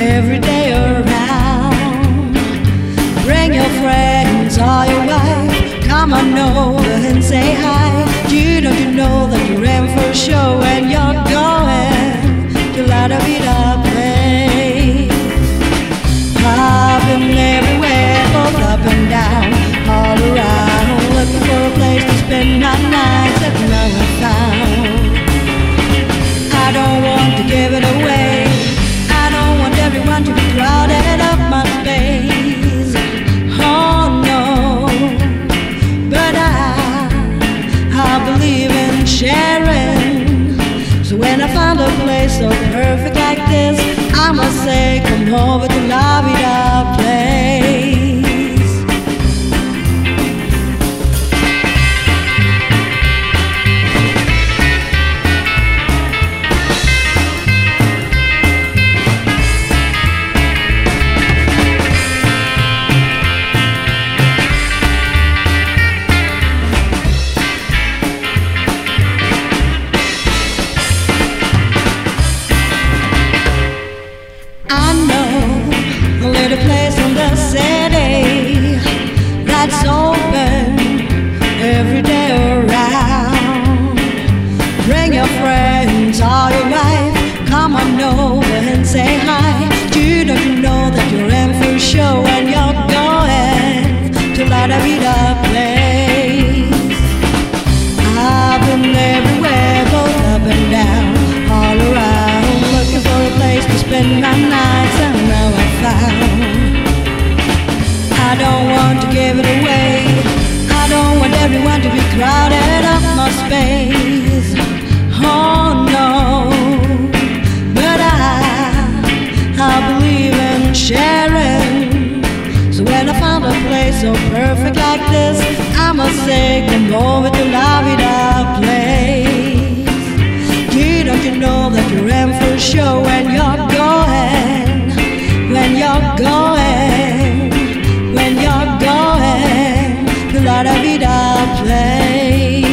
every day around. Bring your friends or your wife, come on over and say hi. Don't you know that you're in for a show when you're going to La Da Vida place? I've been everywhere, both up and down, all around, looking for a place to spend my nights that now I found. I don't want to give it away, I don't want everyone to be crowded up my space. Oh no, but I believe in sharing. So when I find a place so perfect like this, I must say, come over to La Vida place. That's open every day around. Bring your friends or your wife, come on over and say hi. Don't you know that you're in for a show when you're going to La Da Vida place? I've been everywhere, both up and down, all around, looking for a place to spend my nights, and now I found. I don't want to give it away, I don't want everyone to be crowded up my space. Oh no, but I believe in sharing. So when I found a place so perfect like this, I must say, come over to La Vida place. Don't you know that you're in for a show when you're going, when you're going, when you're going to La Da Vida place.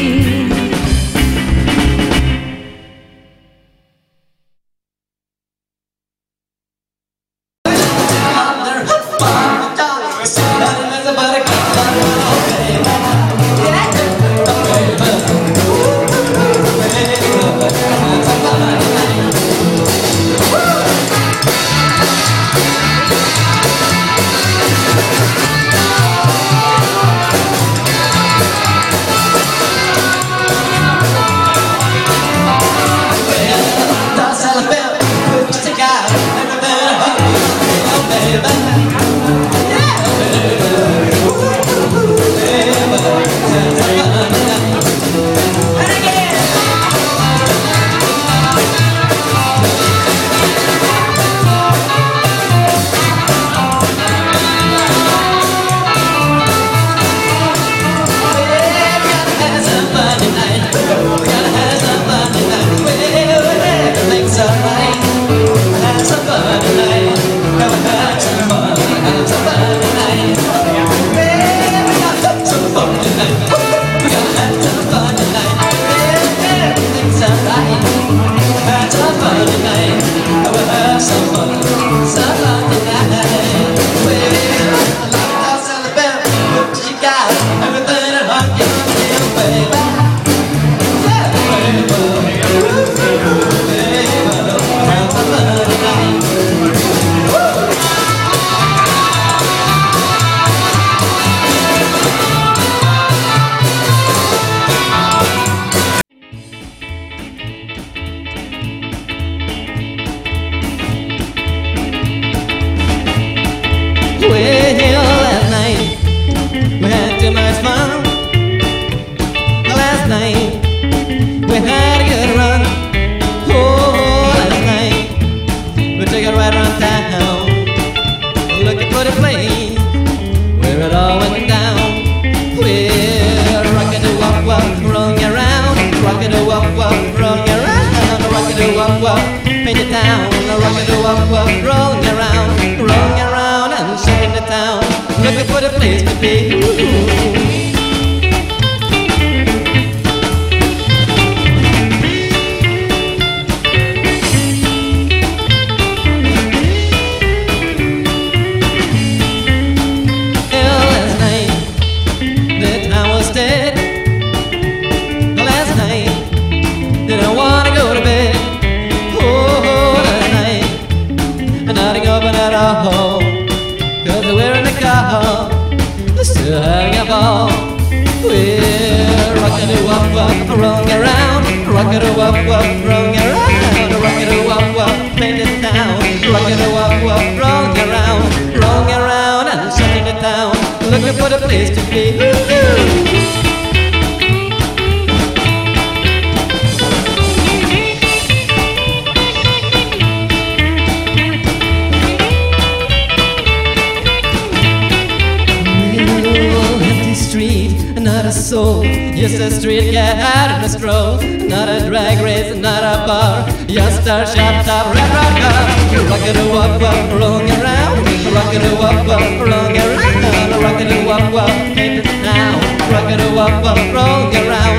Looking for the place to be. nothing open at all. Cause we're in the car, still having a ball. We're rockin' it wop wop, rolling around, rockin' it wop wop, rolling around, rockin' it wop wop, paint it down, rockin' it wop wop, rolling around and shutting it down, looking for the place to be. Not a soul, just a street cat out on a stroll. Not a drag race, not a bar, just a shop top red rocker. Rockin' a wop wop, rolling around, rockin' a wop wop, rolling around, rockin' a wop wop, paint it down, rockin' a wop wop, rolling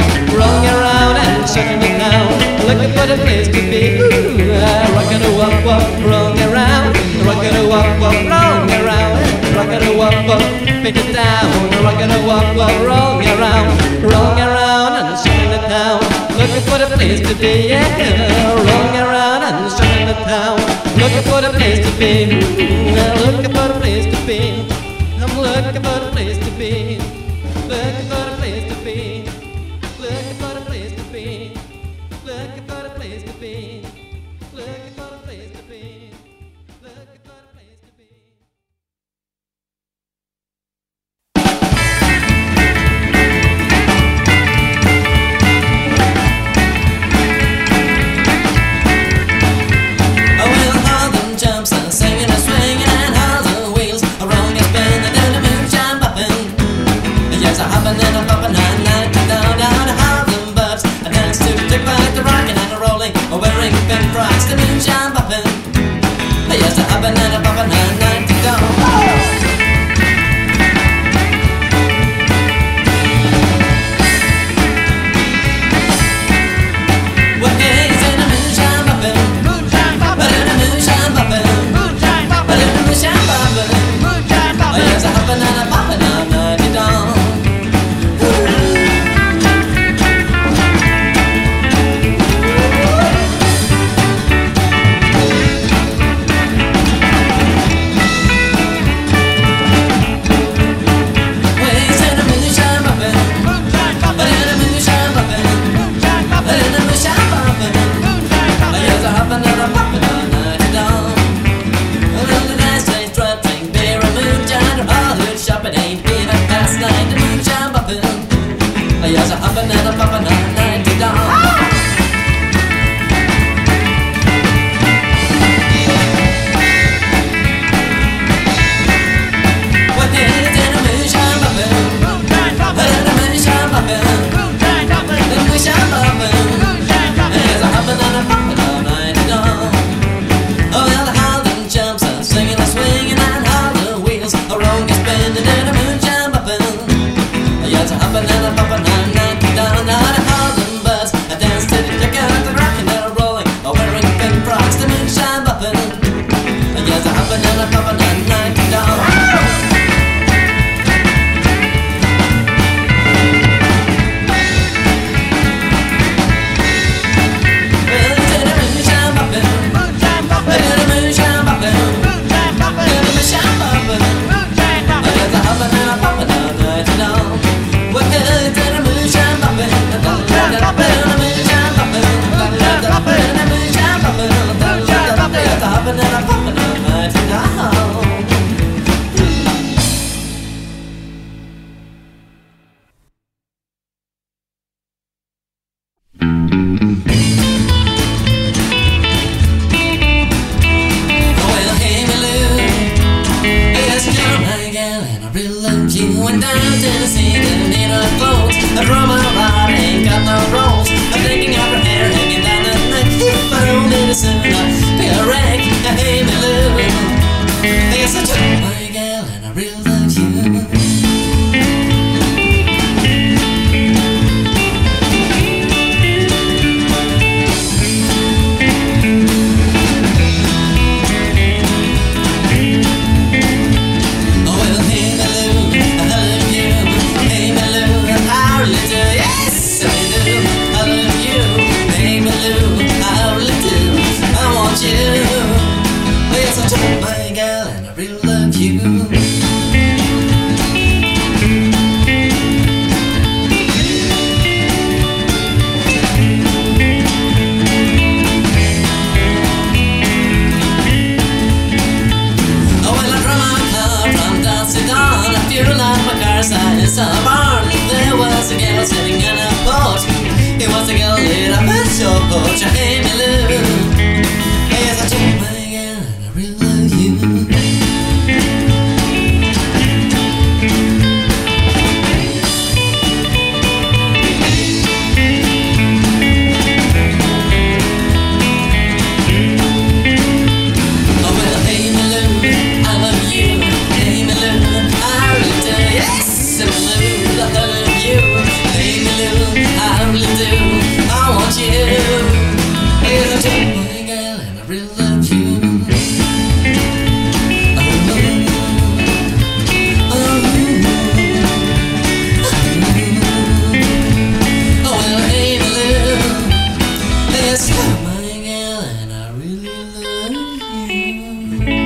around and shutting it down, looking for the place to be. Rockin' a wop wop, rolling around, rockin' a wop wop, rolling around, rockin' a wop wop, paint it down, rockin' a wop wop, rolling around and shutting it down, looking for the place to be. Yeah, rolling around and shutting it down, looking for the place to be. Looking for the place to be. I'm looking for the place to be. Looking for the place to be. Looking for the place to be. Looking for the place to be. Looking for the place to be. Looking for the place to be. Yes! girl, and I really love you. Inside a barn, there was a girl sitting in a porch. It was a girl lit up at your porch. Hey, me Lou, yes, I told my girl and I really love you. Oh well, hey me Lou, I love you. Hey me Lou, I really do. Yes. I love you, hey me Lou, I really do. I want you, yes I do, my girl, and I really love you. Oh well, hey me Lou, yes you're my girl, and I really love you.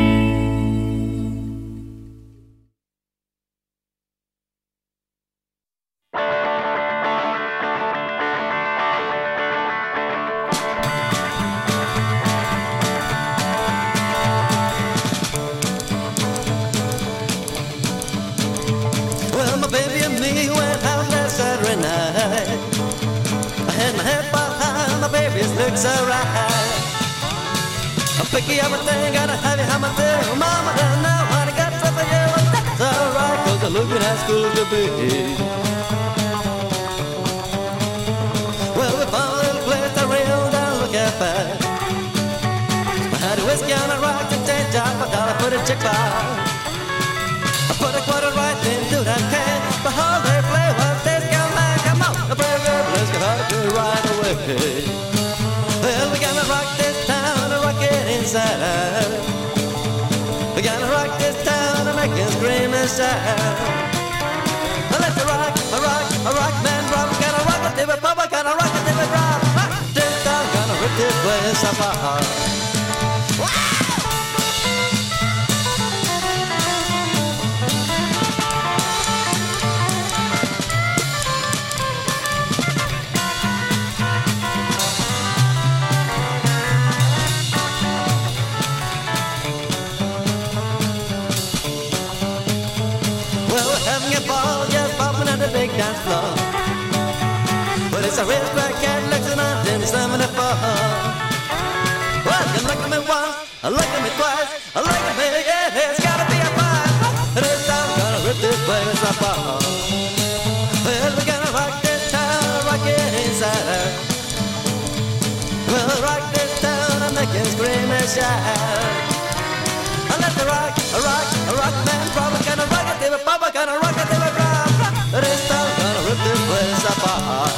Looks alright. I'll pick you everything, gotta have you hammer too. Mama doesn't know how to get stuff for you, and that's alright, 'cause you're looking as cool as you be. Well, we found a little place that real down look at fast. I had a whiskey on a rock to change out my dollar for the chick bar. I put a quarter right into that can. The holiday play was this come back, come on. The brave girl, let's get out of here right away. Well, we gotta rock this town and rock it inside out. We gotta rock this town and make it scream and shout. Let's rock, man, rock. We gotta rock it till we pop, we gotta rock it till we drop. This town gonna rip this place apart. Big dance floor. But it's a real black cat looks at us and slamming the floor. Well, you look at me once, look at me twice, look at me, yeah, it's gotta be a fight. This town gonna rip this place apart. Well, we're gonna rock this town, rock it inside out. We'll rock this town and make it scream and shout. Let's rock, man, probably gonna rock it till we pop, gonna rock it till we drop. This town gonna rip this place apart.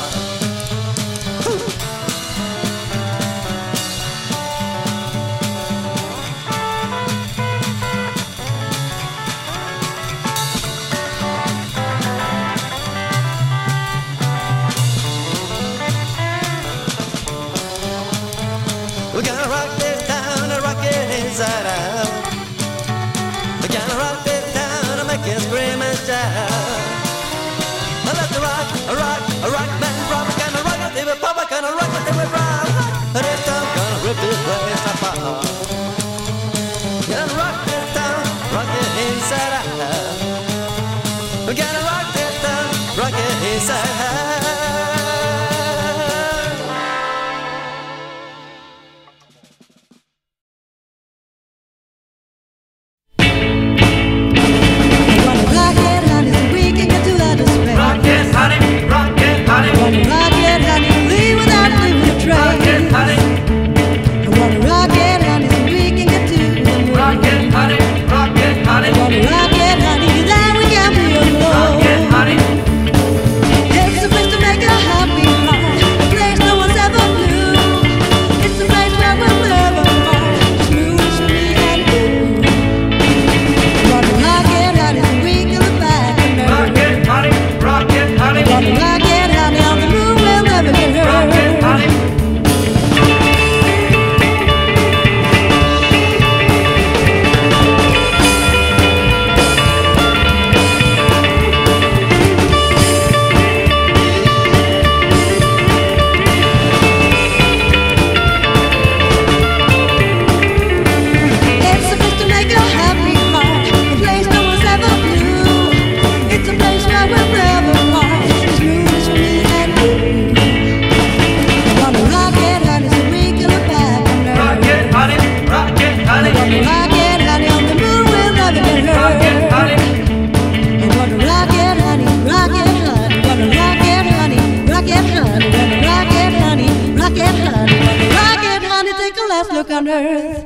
We're gonna rock this town and rock it inside out. We're gonna rock this town and make it scream and shout. Let's rock, man, rock, gonna rock it till we pop, gonna rock it till we drop. This town gonna rip this place apart. Gonna rock this town, rock it inside out. We gotta rock this town, rock it inside out. Rock it, honey, leave without leaving a trace. I wanna rock on earth.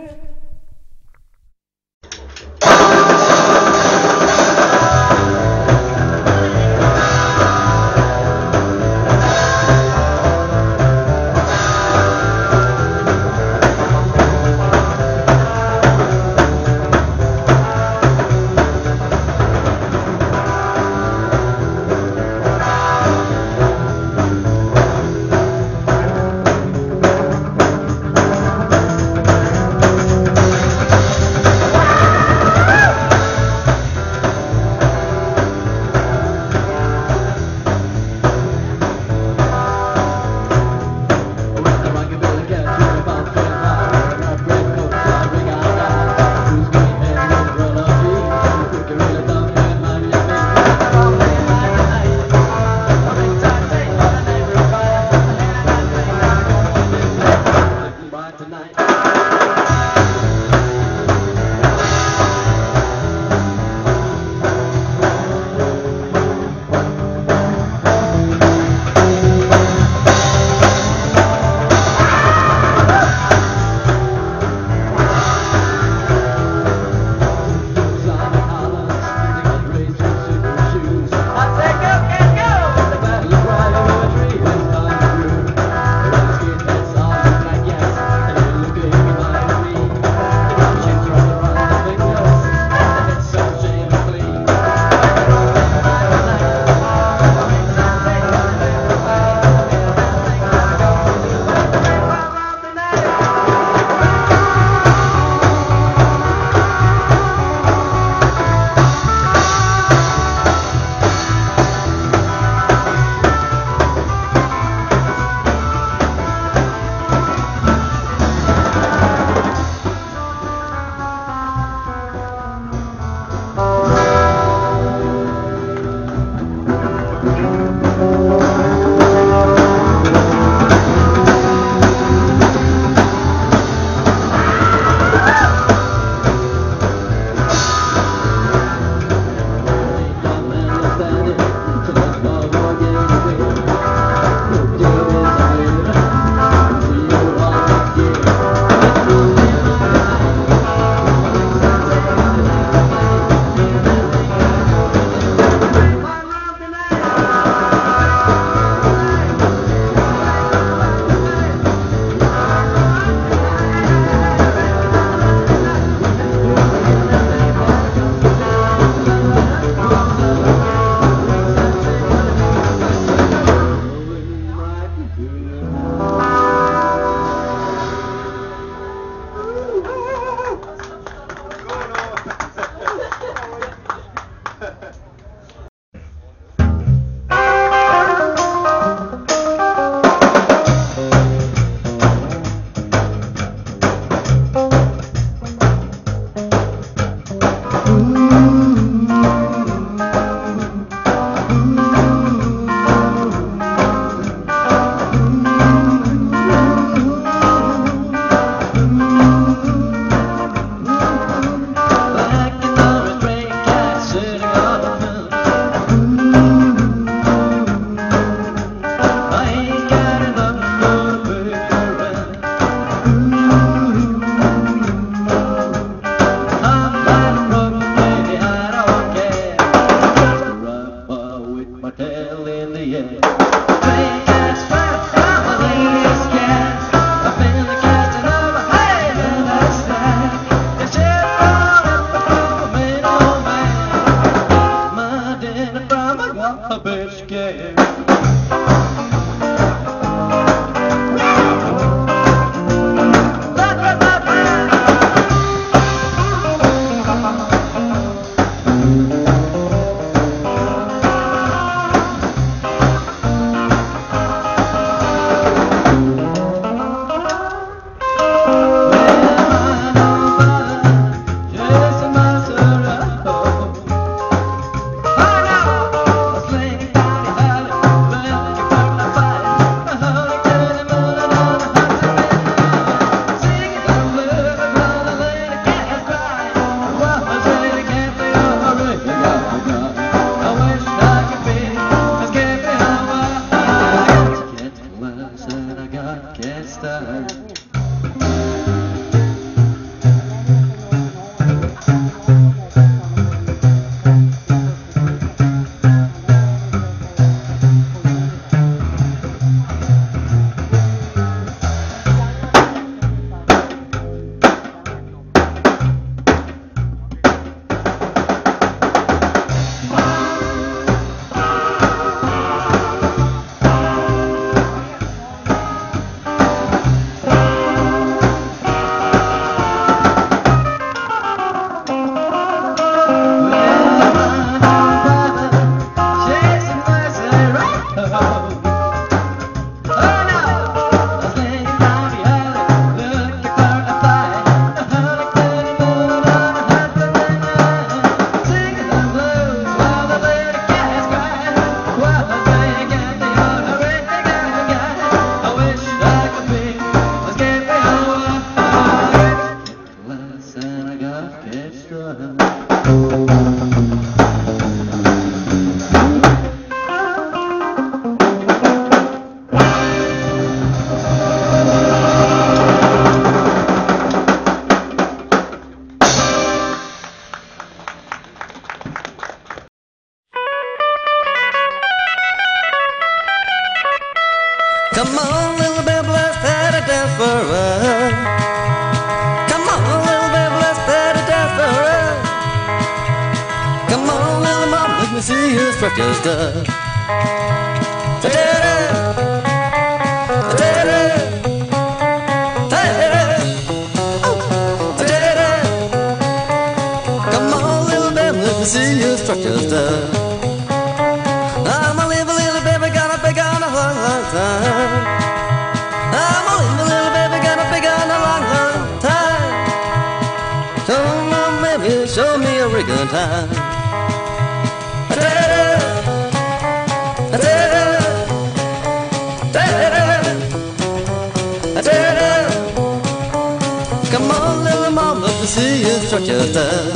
Come on, little baby, let's have a dance for us. Come on, little baby, let's have a dance for us. Come on, little mama, let me see you strut your stuff. Ta-da-da, ta-da-da, ta-da-da, oh, ta-da-da. Come on, little baby, let me see you strut your stuff. I'm a little baby, gonna be gone a long, long time. I'm a little baby, gonna be gone a long, long time. Come on, baby, show me a rigging time. Ta-da-da, ta-da-da, ta-da-da, ta-da-da. Come on, little mama, let me see you strut your stuff.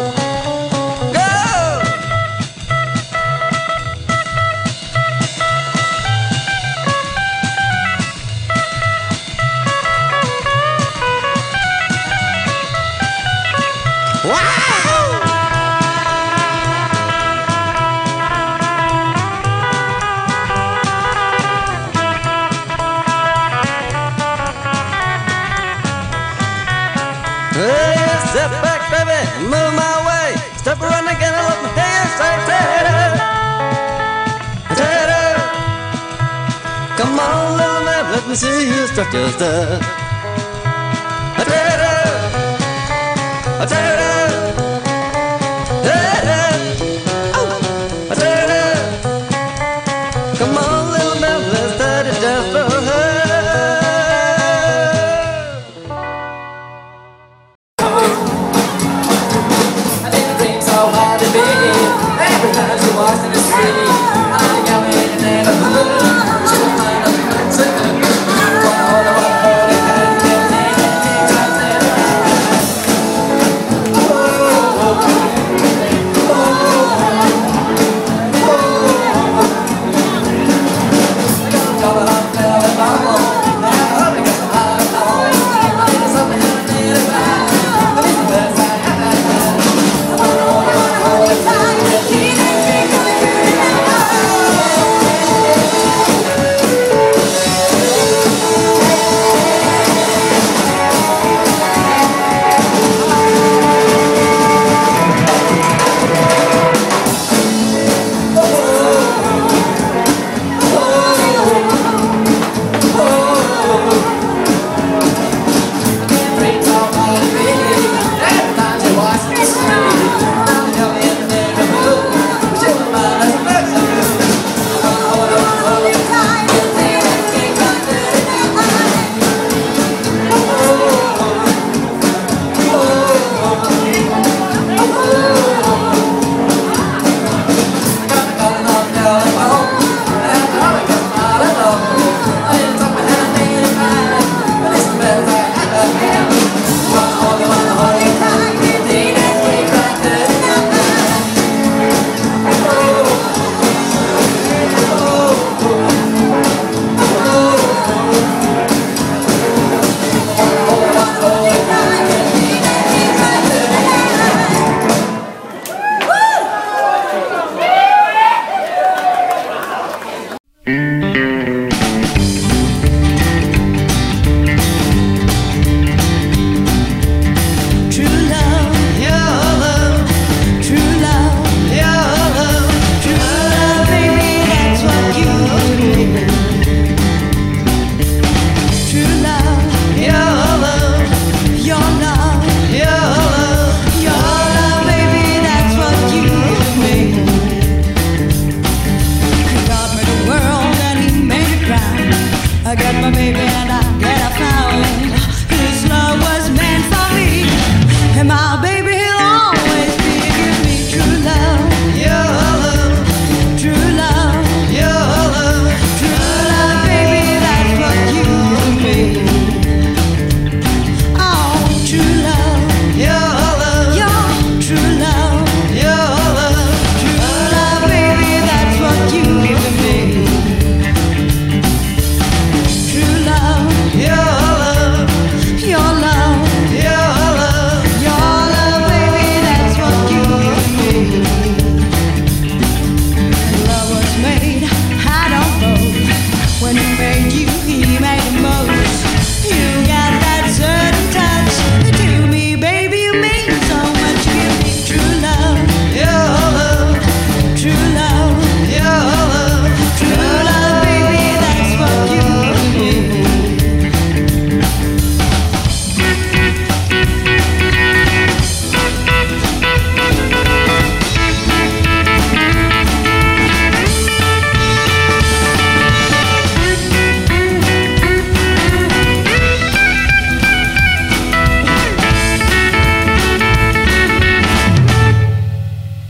Step back, baby, move my way. Step around again and let me hear you say ta-da, ta-da. Come on, little man, let me see you strut your stuff. Ta-da, ta-da, ta-da, oh, ta-da. Come on, little man, let's start it just for her. Every time she walks in the city, I got me in the neighborhood. She will find a friend to the good. Wanna hold her, can't get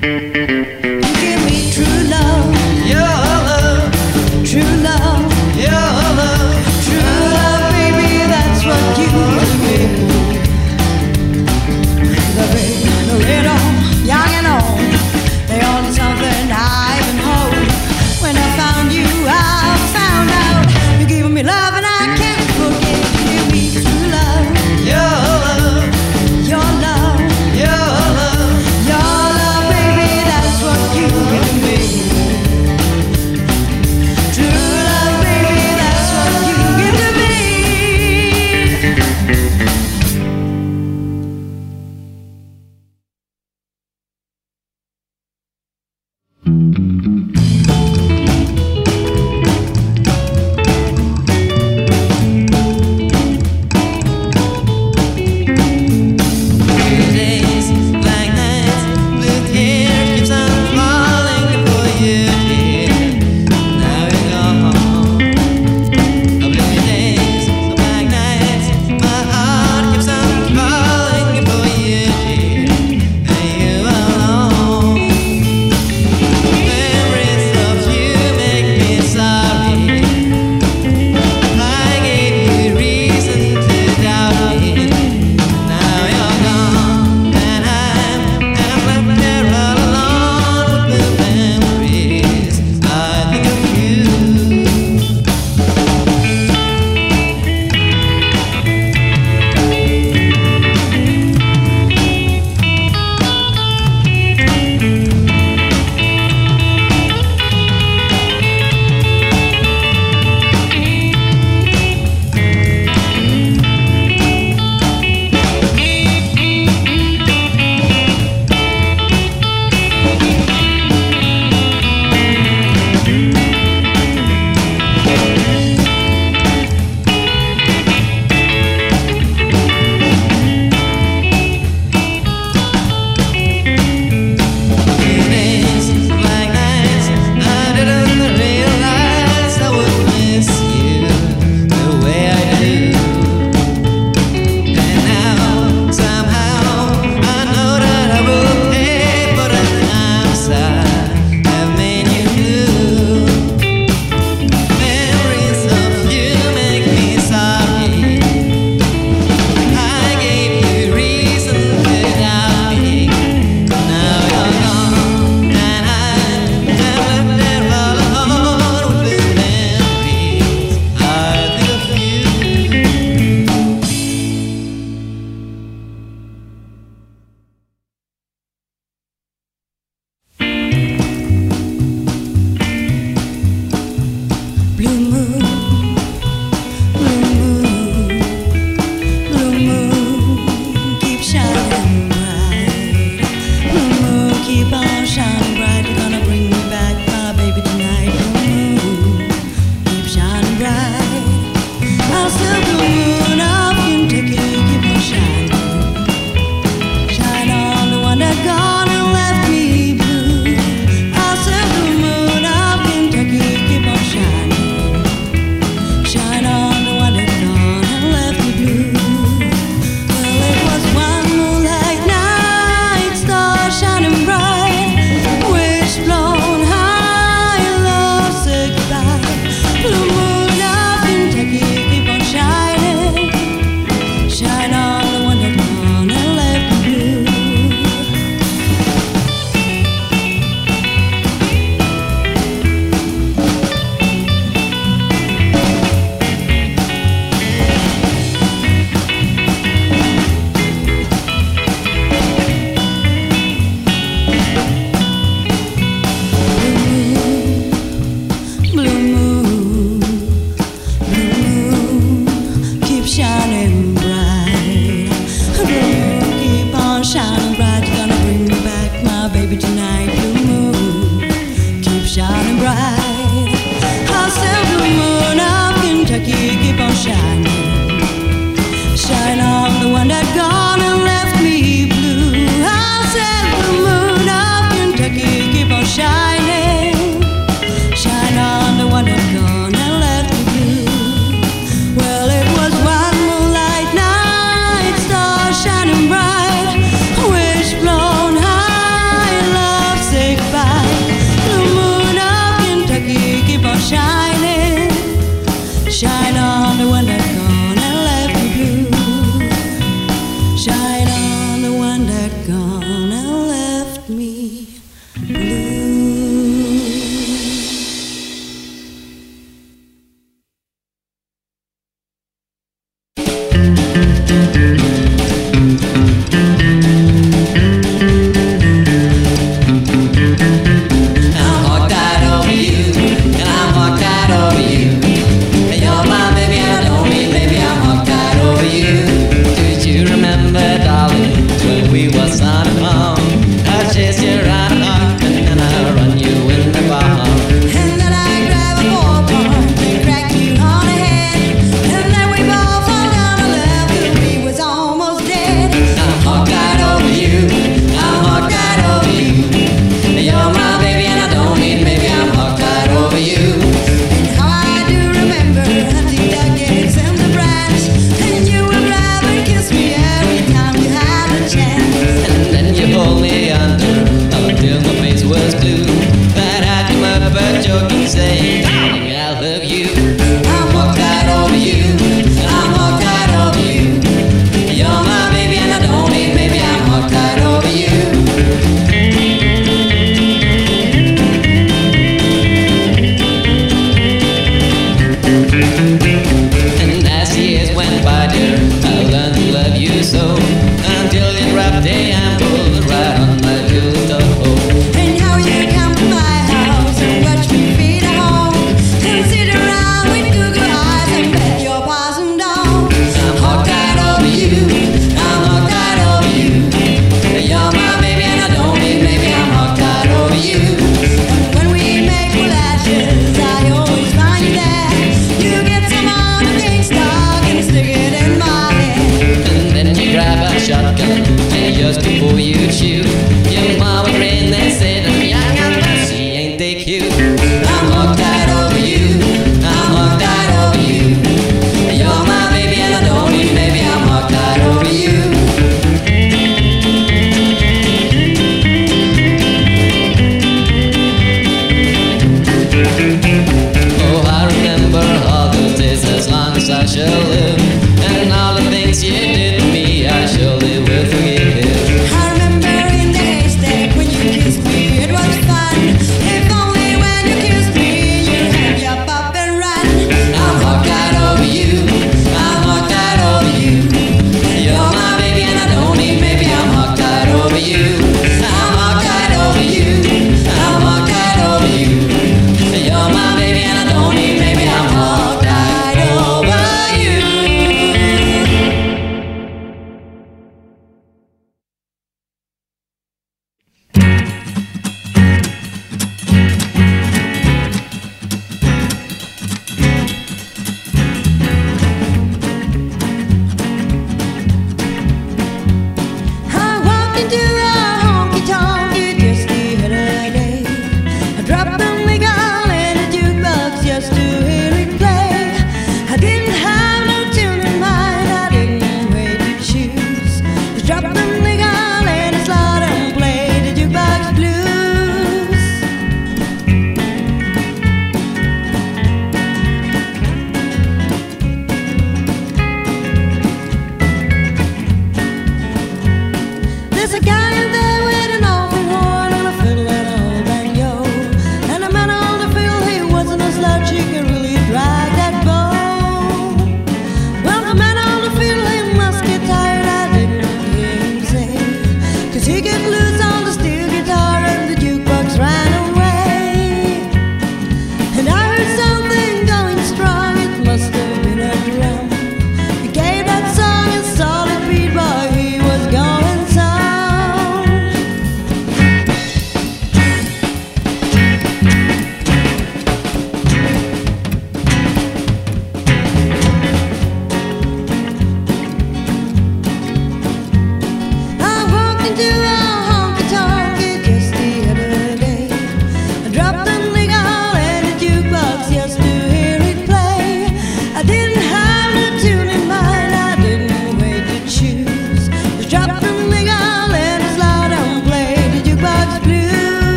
You give me true love, Your love, true love, your love. true love, baby, that's what you give me. The red on, young and old, they all need something I can hold. When I found you, I found out you're giving me love and I can't forget. You give me true love, Your love, your love, your love. your love, baby, that's what you give me. True love, baby, that's what you give to me. Blue days, black nights, blue tear keeps on falling for you, dear. Now you're gone. Blue days, black nights, my heart keeps on falling for you, dear. And you alone. Memories of you make me sorry. I gave you reason to doubt me. Now you're gone, and I'm left here all alone with the memories. I think of you. Blue days, black nights, I didn't realize I would miss you the way I do. And now, somehow, I know that I will pay for the times I have made you blue. Memories of you make me sorry. I gave you reason to doubt me. Now you're gone, and I'm left there all alone with the memories. I think of you. Blue moon, blue moon, blue moon, keep shining bright. Blue moon, keep on shining